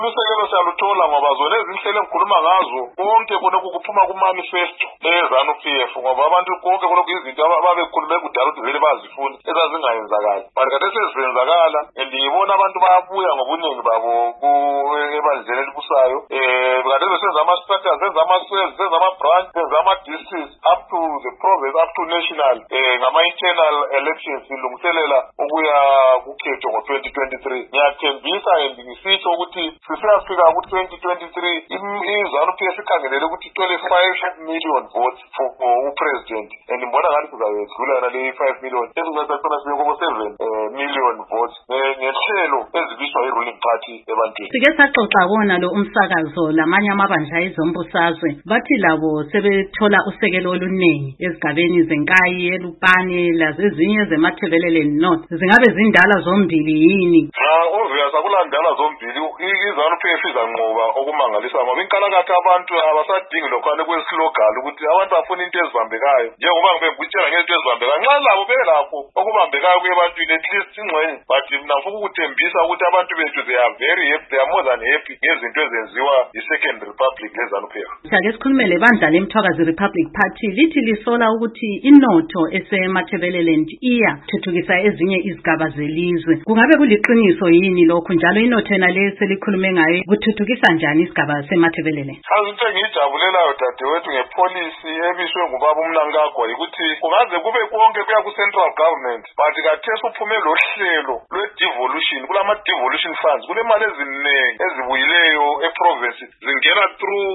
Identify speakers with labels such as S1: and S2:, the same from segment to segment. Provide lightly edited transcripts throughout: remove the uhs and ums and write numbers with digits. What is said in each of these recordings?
S1: Usekelo siyaluthola ngoba zona ezinhlelo engikhuluma ngazo konke konke kuphuma ku-manifesto eZANU-PF ngoba abantu konke konke izinto ababekhulume kudala ukuthi vele bazifuna ezazingayenzakali but kade sezenzakala and ngibona abantu bayabuya ngobuningi babo ebandleni elibusayo kade besenza ama-structures senza ama-cells senza ama-branch senza ama-districts up to the province up to national ngama-internal elections silungiselela ukuya kukhetho ngo-2023 ngiyathembisa and ngisitsho ukuthi sisiyafika ku-2023 iZANU-PF ikhangelele ukuthi ithole 5 million votes for upresident and ngibona ngathi sizayedlula yona le 5 million esingacina sibe kubo-7 million votes ngehlelo ezibizwa i-ruling party ebantwini.
S2: Sike saxoxa wona lo umsakazo lamanye amabandla ezombusazwe bathi labo sebethola usekelo oluningi ezigabeni zenkayi eLupane lazezinye zeMathebelele North zingabe zindala zombili yini?
S1: Obvious akulandala zombili iZANU-PF izanqoba okumangalisa ngoba inkalakatha abantu abasadingi lokhane kwesilogal ukuthi abantu bafuna into ezibambekayo njengoba ngibe ngikutshela ngento ezibambekayo nxa labo belakho okubambekayo kwebantwini at least ingxenye but mina ngifuna ukuthembisa ukuthi abantu bethu they are very happy they are more than happy ngezinto ezenziwa yi-Second Republic leZANU-PF.
S2: Sake sikhulume lebandla leMthwakazi Republic Party lithi lisola ukuthi inotho esemathebelele iya thuthukisa ezinye izigaba zelizwe kungabe kuliqiniso yini lokho njalo inotho nale selikhulume ngayo kuthuthukisa njani isigaba semathebelele?
S1: Into engiyijabulelayo dadewethu ngepolicy ebiswe ngubaba uMnangagwa ukuthi kungaze kube konke kuya ku-central government but kathesi uphume lo hlelo lwe-devolution kulama-devolution funds kunemali eziningi ezibuyileyo eprovince zingena through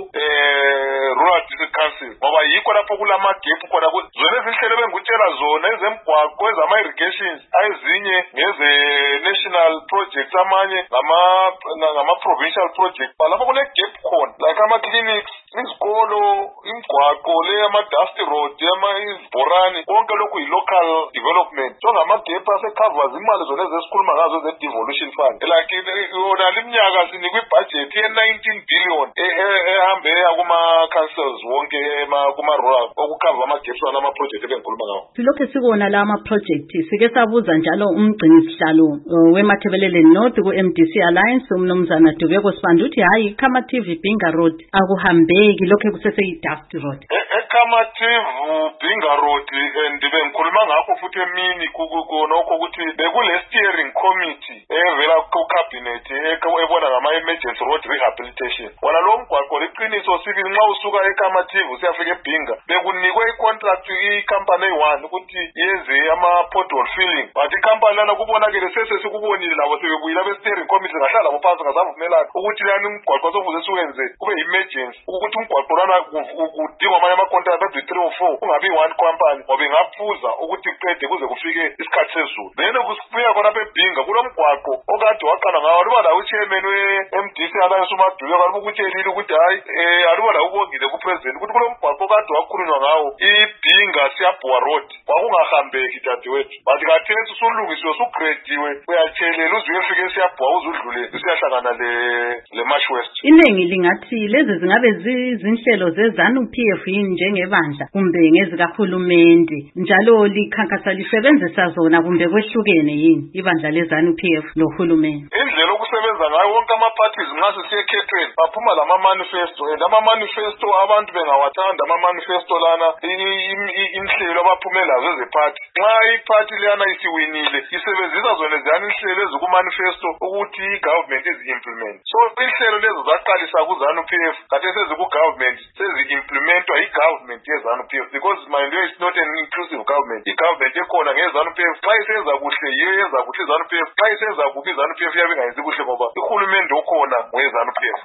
S1: rural district council ngoba yikho lapho kulama-gap khona zona ezinhlelo bengikutshela zona ezemgwaqo ezama-irrigations ezinye ngeze-national projects amanye ngama-provincial projects lapho kune-gap khona like ama-clinics izikolo imigwaqo le ama-dusty road izibhorani konke lokhu yi-local development so ngama-gap asecover imali zona ezesikhuluma ngazo ze-devolution fund like yona liminyaka sinikwa ibudget ye-19 billion ehambe eya kuma-councils wonke kuma-rural okucover ama-gaps wana ama-project ebengikhuluma ngawo.
S2: Silokhu sikona la ama-project sike sabuza njalo umgcinisihlalo weMathebelele North ku-MDC Alliance umnumzana Dubeko Sibanda uthi hayi Khamathi Bhinga Road akuhambeki lokho kuseseyi-Dust Road.
S1: Khamathi Bhinga Road and bengikhuluma ngakho futhi emini nokho ukuthi bekule steering committee evela ku-cabinet ebona ngama-emergency road rehabilitation wona lo mgwaqo liqiniso sibili nxa usuka eKhamathi usiyafika eBhinga bekunikwe i-contract i-company eyi-1 ukuthi yenze ama-pothole filling but i-company lana kubonakele sesikubonile labo sebebuyile abe-steering committee ngahlala labo phansi ngasavumelana ukuthi lana umgwaqo sofuze siwenze kube emergency ukuthi umgwaqo lana kudingwa amanye ama-contract abe 3 or 4 kungabi one company ngoba ingaphuza ukuthi kuqede kuze kufike isikhathi sezulu then kusibuya khona beBhinga kulo mgwaqo okade waqala ngawo aluba la uchairman we-MDC Alliance uMaduyo kaloku ukutshelile ukuthi hayi aluba la ubongile kupresident ukuthi kulo mgwaqo okade wakhulunywa ngawo iBhinga Siyabhuwa Road kwakungahambeki dadewethu but kathesi usulungisiwe usugrediwe uyatshelela uze uyefika eSiyabhuwa uze udlule usiyahlangana le-Marsh West.
S2: Iningi lingathi lezi zingabe zizinhlelo zeZANU-PF yini njengebandla kumbe ngezikahulumende njalo likhankasa lisebenzisa zona kumbe kwehlukene yini ibandla leZANU-PF nohulumende?
S1: Indlela okusebenza ngayo wonke ama-parties nxa sisiyekhethweni baphuma lama-manifesto and ama-manifesto abantu bengawathanda ama-manifesto lana inhlelo abaphume lazo ezephathi nxa iphathi leyana isiwinile isebenzisa zona ziyani inhlelo ezikumanifesto ukuthi i-government izi-implement so inhlelo lezo zaqalisa ku-ZANU-PF kade seziku-government sezi-implementwa i-government ye-ZANU-PF because mind you it's not an inclusive government i-government ekhona nge-ZANU-PF xa isenza kuhle yiyo yenza kuhle i-ZANU-PF xa isenza kubi i-ZANU-PF iyabe ingayenzi kuhle ngoba uhulumende okhona ngoye-ZANU-PF.